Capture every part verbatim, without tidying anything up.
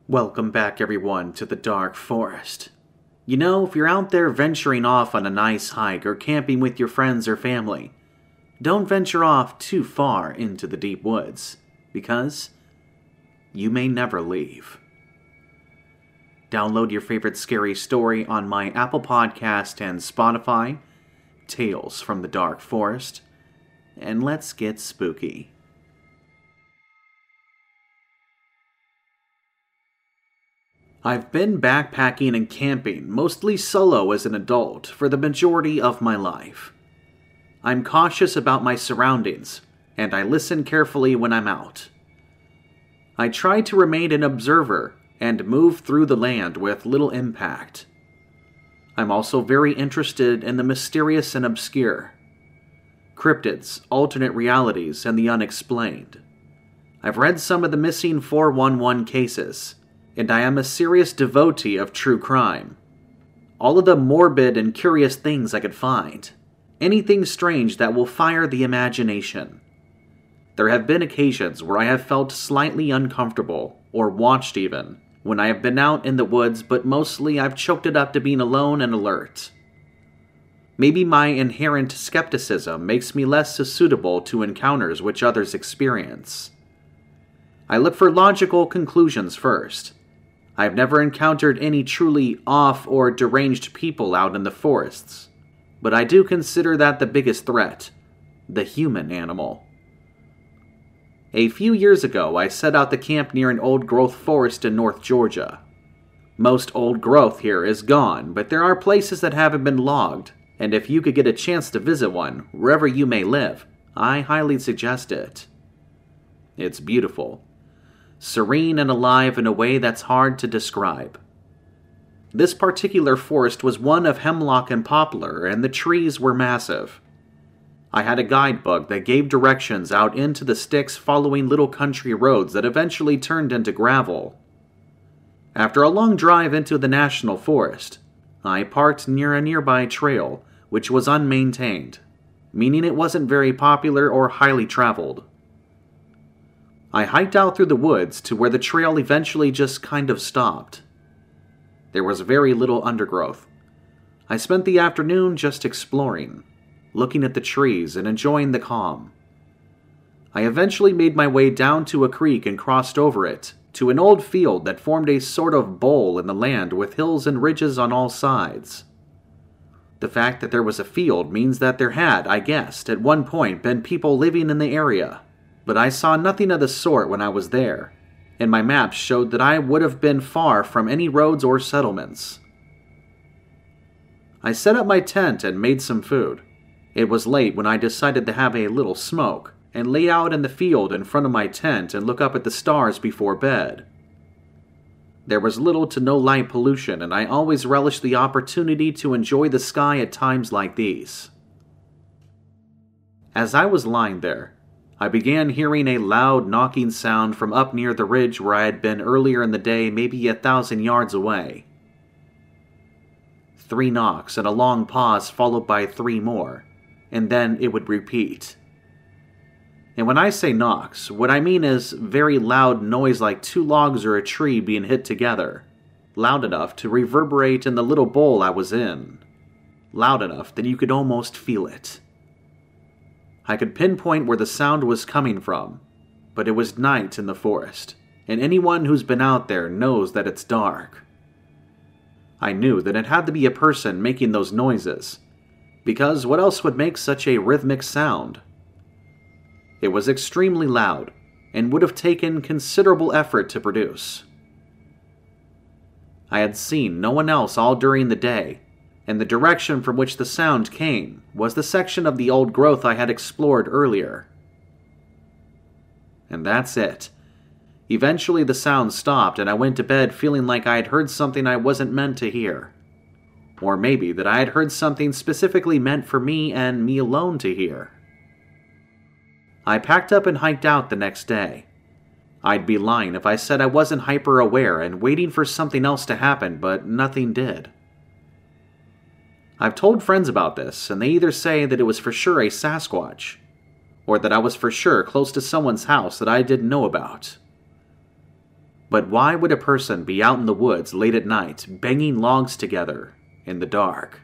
Welcome back, everyone, to the Dark Forest. You know, if you're out there venturing off on a nice hike or camping with your friends or family, don't venture off too far into the deep woods, because you may never leave. Download your favorite scary story on my Apple Podcast and Spotify, Tales from the Dark Forest, and let's get spooky. I've been backpacking and camping, mostly solo as an adult, for the majority of my life. I'm cautious about my surroundings, and I listen carefully when I'm out. I try to remain an observer and move through the land with little impact. I'm also very interested in the mysterious and obscure, cryptids, alternate realities, and the unexplained. I've read some of the missing four one one cases, and I am a serious devotee of true crime. All of the morbid and curious things I could find. Anything strange that will fire the imagination. There have been occasions where I have felt slightly uncomfortable, or watched even, when I have been out in the woods, but mostly I've chalked it up to being alone and alert. Maybe my inherent skepticism makes me less suitable to encounters which others experience. I look for logical conclusions first. I've never encountered any truly off or deranged people out in the forests, but I do consider that the biggest threat, the human animal. A few years ago, I set out to camp near an old-growth forest in North Georgia. Most old growth here is gone, but there are places that haven't been logged, and if you could get a chance to visit one, wherever you may live, I highly suggest it. It's beautiful. Serene and alive in a way that's hard to describe. This particular forest was one of hemlock and poplar, and the trees were massive. I had a guidebook that gave directions out into the sticks following little country roads that eventually turned into gravel. After a long drive into the national forest, I parked near a nearby trail, which was unmaintained, meaning it wasn't very popular or highly traveled. I hiked out through the woods to where the trail eventually just kind of stopped. There was very little undergrowth. I spent the afternoon just exploring, looking at the trees and enjoying the calm. I eventually made my way down to a creek and crossed over it to an old field that formed a sort of bowl in the land with hills and ridges on all sides. The fact that there was a field means that there had, I guessed, at one point been people living in the area. But I saw nothing of the sort when I was there, and my maps showed that I would have been far from any roads or settlements. I set up my tent and made some food. It was late when I decided to have a little smoke, and lay out in the field in front of my tent and look up at the stars before bed. There was little to no light pollution, and I always relished the opportunity to enjoy the sky at times like these. As I was lying there, I began hearing a loud knocking sound from up near the ridge where I had been earlier in the day, maybe a thousand yards away. Three knocks and a long pause followed by three more, and then it would repeat. And when I say knocks, what I mean is very loud noise like two logs or a tree being hit together, loud enough to reverberate in the little bowl I was in, loud enough that you could almost feel it. I could pinpoint where the sound was coming from, but it was night in the forest, and anyone who's been out there knows that it's dark. I knew that it had to be a person making those noises, because what else would make such a rhythmic sound? It was extremely loud, and would have taken considerable effort to produce. I had seen no one else all during the day, and the direction from which the sound came was the section of the old growth I had explored earlier. And that's it. Eventually the sound stopped, and I went to bed feeling like I had heard something I wasn't meant to hear. Or maybe that I had heard something specifically meant for me and me alone to hear. I packed up and hiked out the next day. I'd be lying if I said I wasn't hyper-aware and waiting for something else to happen, but nothing did. I've told friends about this, and they either say that it was for sure a Sasquatch, or that I was for sure close to someone's house that I didn't know about. But why would a person be out in the woods late at night, banging logs together in the dark?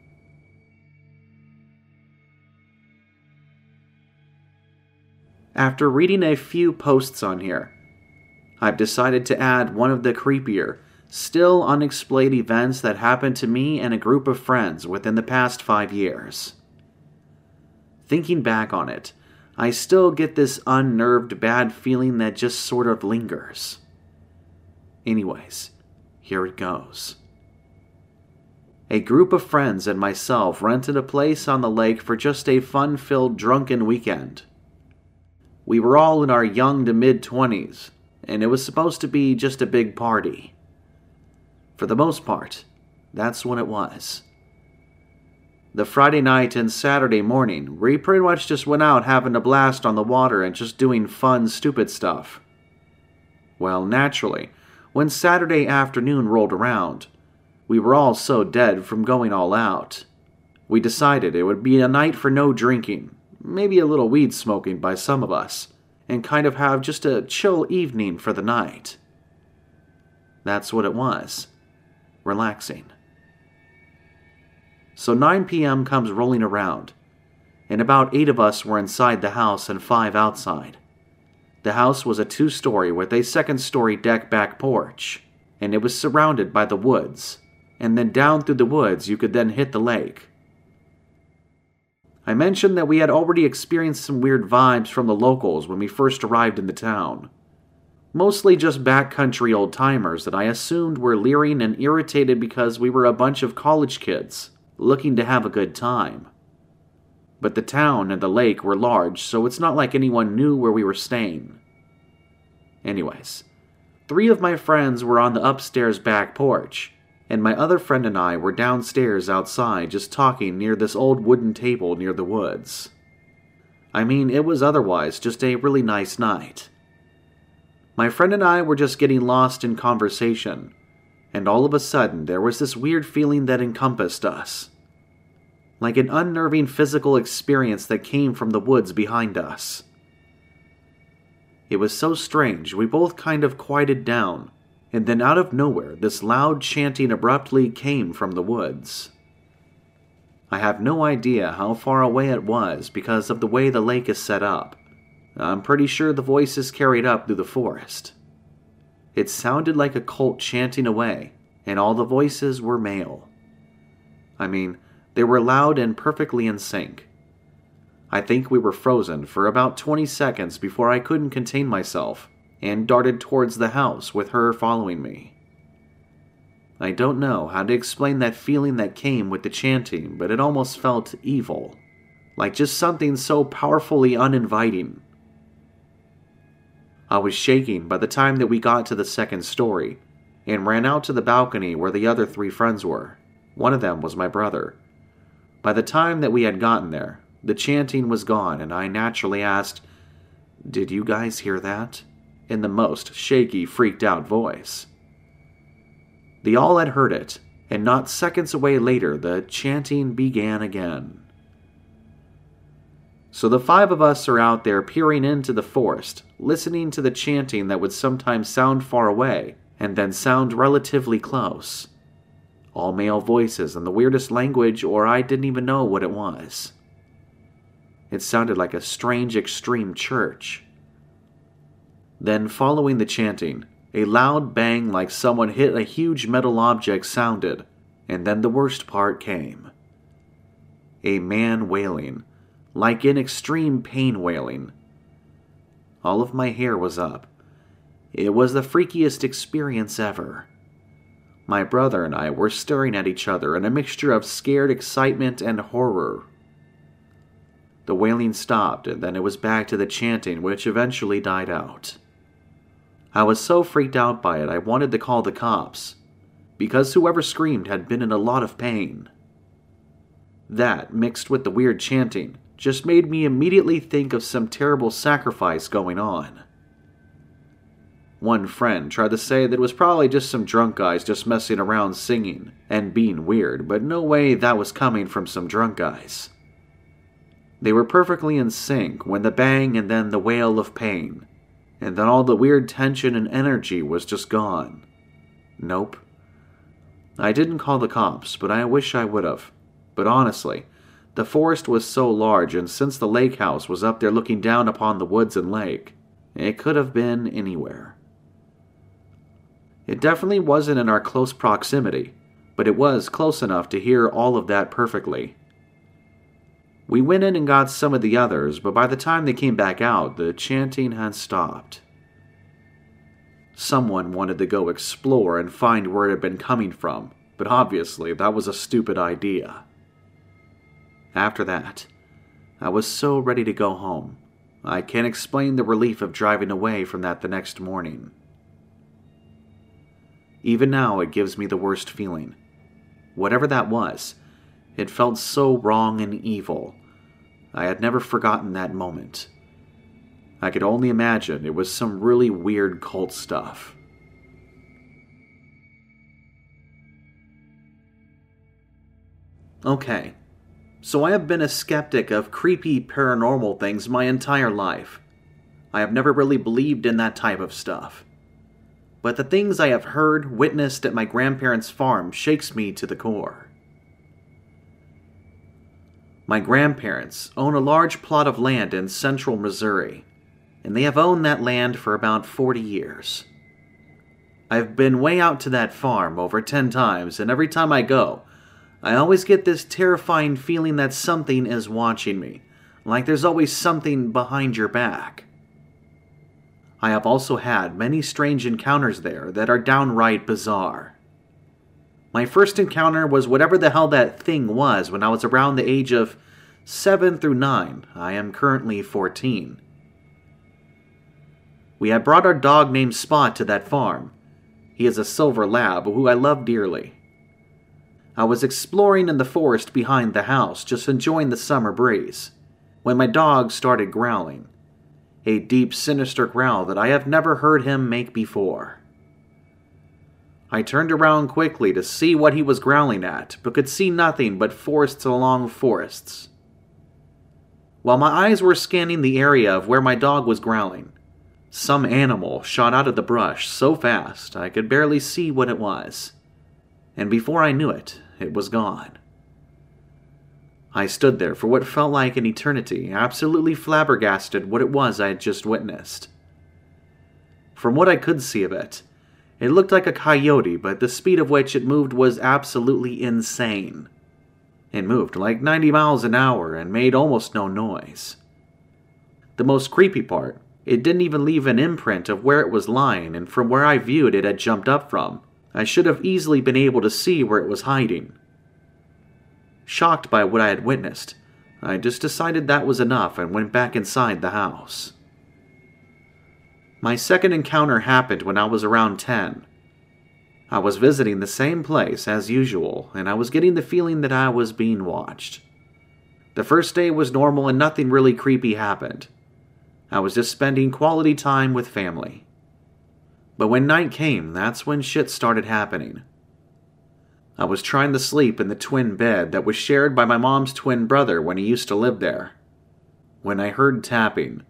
After reading a few posts on here, I've decided to add one of the creepier, still unexplained events that happened to me and a group of friends within the past five years. Thinking back on it, I still get this unnerved bad feeling that just sort of lingers. Anyways, here it goes. A group of friends and myself rented a place on the lake for just a fun-filled drunken weekend. We were all in our young to mid-twenties, and it was supposed to be just a big party. For the most part, that's what it was. The Friday night and Saturday morning, we pretty much just went out having a blast on the water and just doing fun, stupid stuff. Well, naturally, when Saturday afternoon rolled around, we were all so dead from going all out. We decided it would be a night for no drinking, maybe a little weed smoking by some of us, and kind of have just a chill evening for the night. That's what it was. Relaxing. So nine p.m. comes rolling around, and about eight of us were inside the house and five outside. The house was a two-story with a second-story deck back porch, and it was surrounded by the woods, and then down through the woods you could then hit the lake. I mentioned that we had already experienced some weird vibes from the locals when we first arrived in the town. Mostly just backcountry old-timers that I assumed were leering and irritated because we were a bunch of college kids looking to have a good time. But the town and the lake were large, so it's not like anyone knew where we were staying. Anyways, three of my friends were on the upstairs back porch, and my other friend and I were downstairs outside just talking near this old wooden table near the woods. I mean, it was otherwise just a really nice night. My friend and I were just getting lost in conversation, and all of a sudden there was this weird feeling that encompassed us. Like an unnerving physical experience that came from the woods behind us. It was so strange, we both kind of quieted down, and then out of nowhere this loud chanting abruptly came from the woods. I have no idea how far away it was because of the way the lake is set up. I'm pretty sure the voices carried up through the forest. It sounded like a cult chanting away, and all the voices were male. I mean, they were loud and perfectly in sync. I think we were frozen for about twenty seconds before I couldn't contain myself and darted towards the house with her following me. I don't know how to explain that feeling that came with the chanting, but it almost felt evil, like just something so powerfully uninviting. I was shaking by the time that we got to the second story and ran out to the balcony where the other three friends were. One of them was my brother. By the time that we had gotten there, the chanting was gone, and I naturally asked, "Did you guys hear that?" in the most shaky, freaked-out voice. They all had heard it, and not seconds away later, the chanting began again. So the five of us are out there peering into the forest, listening to the chanting that would sometimes sound far away, and then sound relatively close. All male voices in the weirdest language, or I didn't even know what it was. It sounded like a strange extreme church. Then, following the chanting, a loud bang like someone hit a huge metal object sounded, and then the worst part came. A man wailing, like in extreme pain wailing. All of my hair was up. It was the freakiest experience ever. My brother and I were staring at each other in a mixture of scared excitement and horror. The wailing stopped, and then it was back to the chanting, which eventually died out. I was so freaked out by it I wanted to call the cops, because whoever screamed had been in a lot of pain. That, mixed with the weird chanting, just made me immediately think of some terrible sacrifice going on. One friend tried to say that it was probably just some drunk guys just messing around singing and being weird, but no way that was coming from some drunk guys. They were perfectly in sync when the bang and then the wail of pain, and then all the weird tension and energy was just gone. Nope. I didn't call the cops, but I wish I would have. But honestly, the forest was so large, and since the lake house was up there looking down upon the woods and lake, it could have been anywhere. It definitely wasn't in our close proximity, but it was close enough to hear all of that perfectly. We went in and got some of the others, but by the time they came back out, the chanting had stopped. Someone wanted to go explore and find where it had been coming from, but obviously that was a stupid idea. After that, I was so ready to go home. I can't explain the relief of driving away from that the next morning. Even now, it gives me the worst feeling. Whatever that was, it felt so wrong and evil. I had never forgotten that moment. I could only imagine it was some really weird cult stuff. Okay, so I have been a skeptic of creepy paranormal things my entire life. I have never really believed in that type of stuff. But the things I have heard, witnessed at my grandparents' farm shakes me to the core. My grandparents own a large plot of land in central Missouri, and they have owned that land for about forty years. I've been way out to that farm over ten times, and every time I go, I always get this terrifying feeling that something is watching me, like there's always something behind your back. I have also had many strange encounters there that are downright bizarre. My first encounter was whatever the hell that thing was when I was around the age of seven through nine. I am currently fourteen. We had brought our dog named Spot to that farm. He is a silver lab who I love dearly. I was exploring in the forest behind the house, just enjoying the summer breeze, when my dog started growling. A deep, sinister growl that I have never heard him make before. I turned around quickly to see what he was growling at, but could see nothing but forests along forests. While my eyes were scanning the area of where my dog was growling, some animal shot out of the brush so fast I could barely see what it was. And before I knew it, it was gone. I stood there for what felt like an eternity, absolutely flabbergasted what it was I had just witnessed. From what I could see of it, it looked like a coyote, but the speed of which it moved was absolutely insane. It moved like ninety miles an hour and made almost no noise. The most creepy part, it didn't even leave an imprint of where it was lying, and from where I viewed it had jumped up from, I should have easily been able to see where it was hiding. Shocked by what I had witnessed, I just decided that was enough and went back inside the house. My second encounter happened when I was around ten. I was visiting the same place as usual, and I was getting the feeling that I was being watched. The first day was normal and nothing really creepy happened. I was just spending quality time with family. But when night came, that's when shit started happening. I was trying to sleep in the twin bed that was shared by my mom's twin brother when he used to live there, when I heard tapping.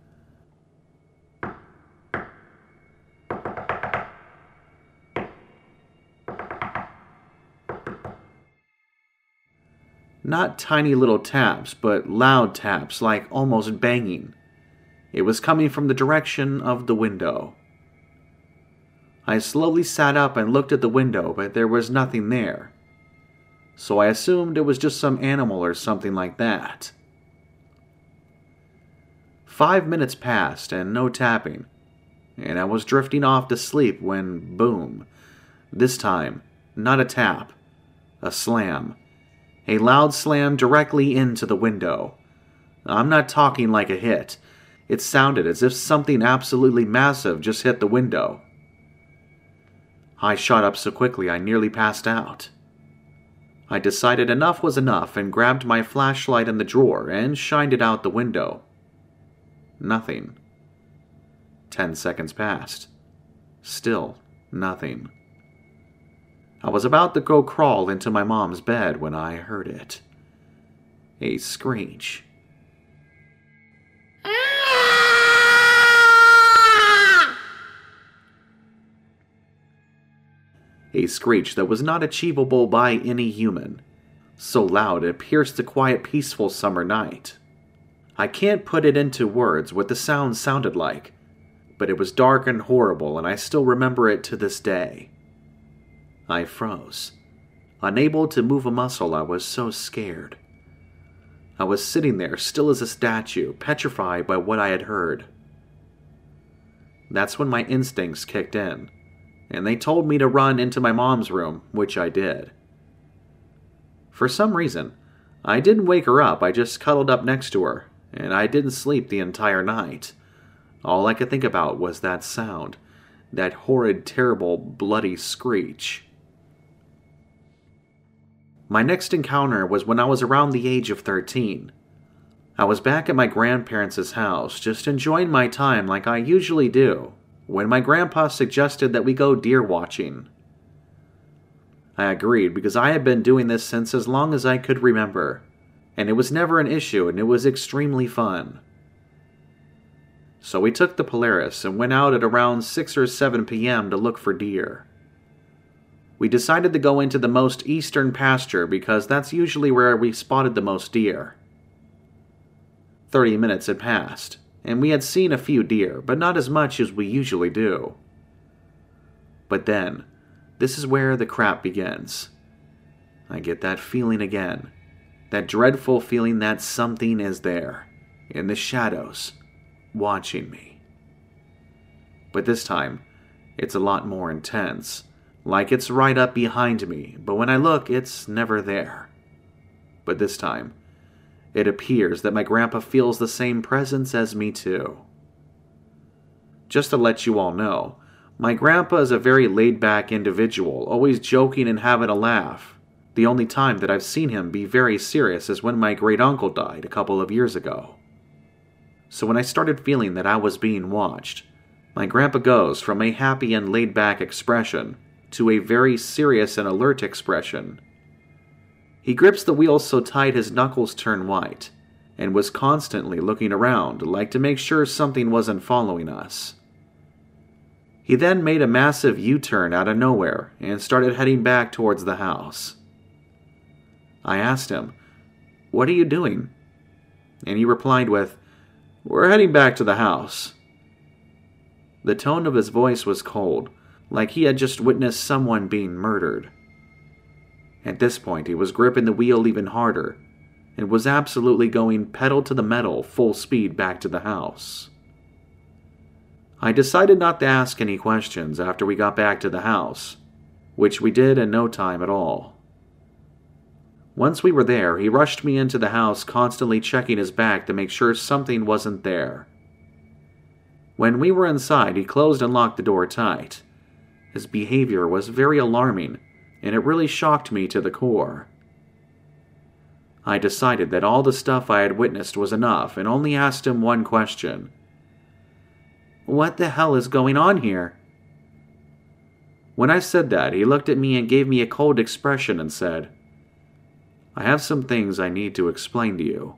Not tiny little taps, but loud taps, like almost banging. It was coming from the direction of the window. I slowly sat up and looked at the window, but there was nothing there. So I assumed it was just some animal or something like that. Five minutes passed and no tapping, and I was drifting off to sleep when, boom, this time, not a tap, a slam. A loud slam directly into the window. I'm not talking like a hit. It sounded as if something absolutely massive just hit the window. I shot up so quickly I nearly passed out. I decided enough was enough and grabbed my flashlight in the drawer and shined it out the window. Nothing. Ten seconds passed. Still nothing. I was about to go crawl into my mom's bed when I heard it. A screech. a screech that was not achievable by any human, so loud it pierced the quiet, peaceful summer night. I can't put it into words what the sound sounded like, but it was dark and horrible, and I still remember it to this day. I froze. Unable to move a muscle, I was so scared. I was sitting there, still as a statue, petrified by what I had heard. That's when my instincts kicked in, and they told me to run into my mom's room, which I did. For some reason, I didn't wake her up, I just cuddled up next to her, and I didn't sleep the entire night. All I could think about was that sound, that horrid, terrible, bloody screech. My next encounter was when I was around the age of thirteen. I was back at my grandparents' house, just enjoying my time like I usually do, when my grandpa suggested that we go deer watching. I agreed because I had been doing this since as long as I could remember, and it was never an issue and it was extremely fun. So we took the Polaris and went out at around six or seven p.m. to look for deer. We decided to go into the most eastern pasture because that's usually where we spotted the most deer. Thirty minutes had passed, and we had seen a few deer, but not as much as we usually do. But then, this is where the crap begins. I get that feeling again, that dreadful feeling that something is there, in the shadows, watching me. But this time, it's a lot more intense, like it's right up behind me, but when I look, it's never there. But this time, it appears that my grandpa feels the same presence as me too. Just to let you all know, my grandpa is a very laid-back individual, always joking and having a laugh. The only time that I've seen him be very serious is when my great-uncle died a couple of years ago. So when I started feeling that I was being watched, my grandpa goes from a happy and laid-back expression to a very serious and alert expression. He grips the wheel so tight his knuckles turn white, and was constantly looking around like to make sure something wasn't following us. He then made a massive U-turn out of nowhere and started heading back towards the house. I asked him, "What are you doing?" And he replied with, "We're heading back to the house." The tone of his voice was cold, like he had just witnessed someone being murdered. At this point, he was gripping the wheel even harder, and was absolutely going pedal to the metal full speed back to the house. I decided not to ask any questions after we got back to the house, which we did in no time at all. Once we were there, he rushed me into the house, constantly checking his back to make sure something wasn't there. When we were inside, he closed and locked the door tight. His behavior was very alarming, and it really shocked me to the core. I decided that all the stuff I had witnessed was enough and only asked him one question. "What the hell is going on here?" When I said that, he looked at me and gave me a cold expression and said, "I have some things I need to explain to you."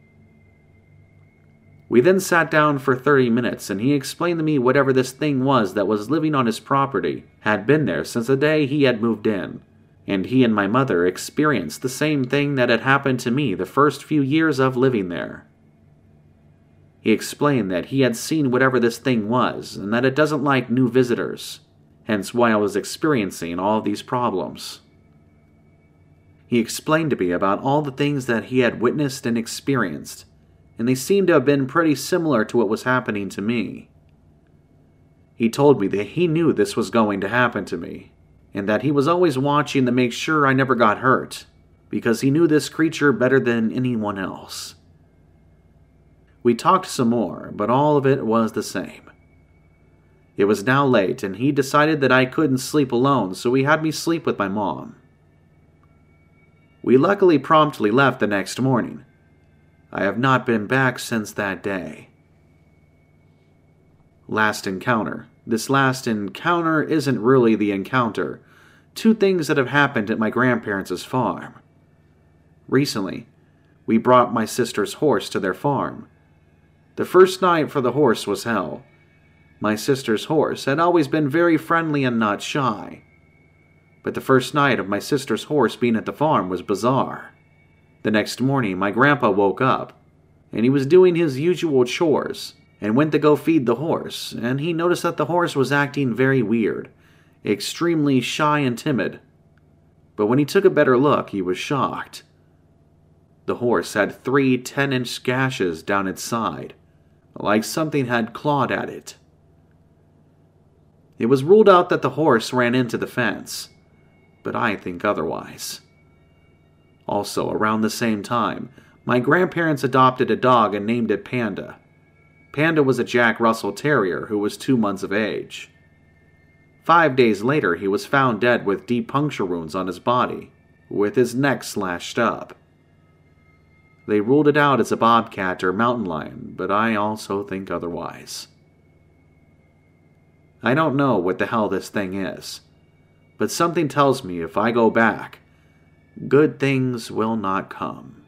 We then sat down for thirty minutes and he explained to me whatever this thing was that was living on his property had been there since the day he had moved in, and he and my mother experienced the same thing that had happened to me the first few years of living there. He explained that he had seen whatever this thing was and that it doesn't like new visitors, hence why I was experiencing all of these problems. He explained to me about all the things that he had witnessed and experienced, and they seemed to have been pretty similar to what was happening to me. He told me that he knew this was going to happen to me, and that he was always watching to make sure I never got hurt, because he knew this creature better than anyone else. We talked some more, but all of it was the same. It was now late, and he decided that I couldn't sleep alone, so he had me sleep with my mom. We luckily promptly left the next morning. I have not been back since that day. Last encounter. This last encounter isn't really the encounter. Two things that have happened at my grandparents' farm. Recently, we brought my sister's horse to their farm. The first night for the horse was hell. My sister's horse had always been very friendly and not shy. but the first night of my sister's horse being at the farm was bizarre. The next morning, my grandpa woke up, and he was doing his usual chores, and went to go feed the horse, and he noticed that the horse was acting very weird, extremely shy and timid. But when he took a better look, he was shocked. The horse had three ten-inch gashes down its side, like something had clawed at it. It was ruled out that the horse ran into the fence, but I think otherwise. Also, around the same time, my grandparents adopted a dog and named it Panda. Panda was a Jack Russell Terrier who was two months of age. Five days later, he was found dead with deep puncture wounds on his body, with his neck slashed up. They ruled it out as a bobcat or mountain lion, but I also think otherwise. I don't know what the hell this thing is, but something tells me if I go back, good things will not come.